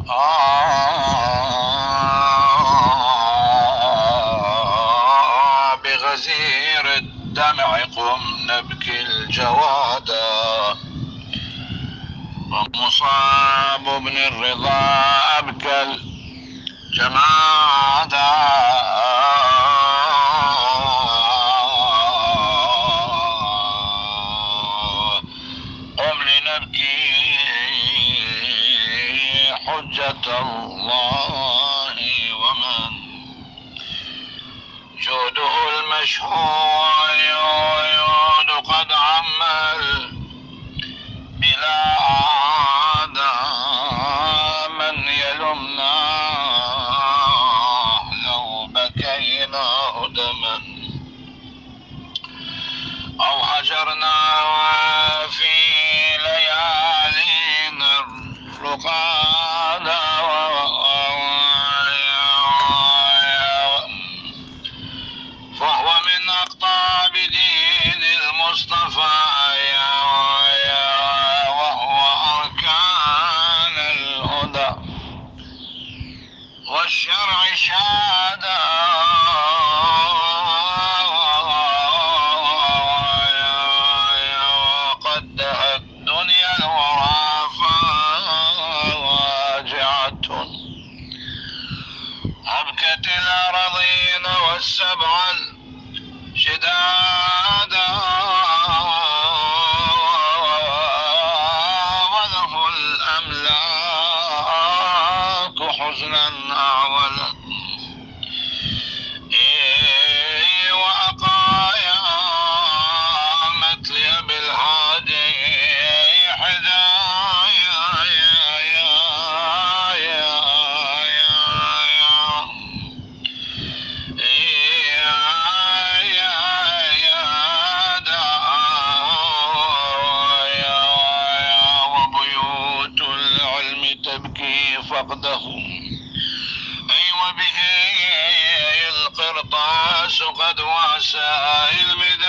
بغزير الدمع قم نبكي الجوادا، ومصاب بن الرضا أبكى الجمادا. قم لنبكي حجة الله، ومن جوده المشهود قد عمل بلا عادة. من يلمنا لو بكينا دما أو هجرنا في ليالينا الرقادا. فهو من أقطاب دين المصطفى، وهو أركان الهدى والشرع شهادة. وقد دهت الدنيا الورى فاجعة، أبكت الأراضين والسبع الشدادا. وله الأملاك حزنا أعولا، وأقايا مثلي بالهادي حدايا. وبيوت العلم تبكي فقدهم، وبه القرطاس قد واسى المداد.